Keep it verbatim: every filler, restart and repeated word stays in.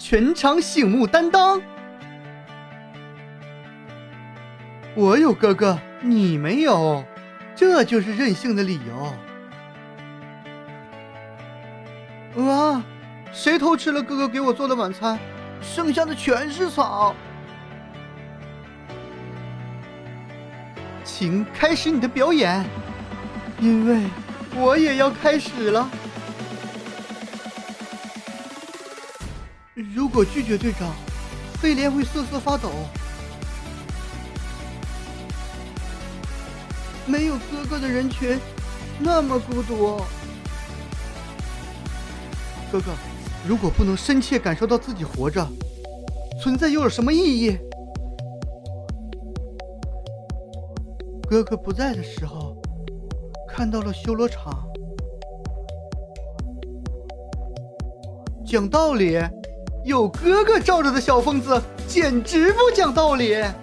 全场醒目担当。我有哥哥，你没有，这就是任性的理由。啊，谁偷吃了哥哥给我做的晚餐？剩下的全是草。请开始你的表演，因为我也要开始了。如果拒绝队长，飞廉会瑟瑟发抖。没有哥哥的人群那么孤独。哥哥，如果不能深切感受到自己活着，存在又有什么意义？哥哥不在的时候，看到了修罗场。讲道理，有哥哥罩着的小疯子简直不讲道理。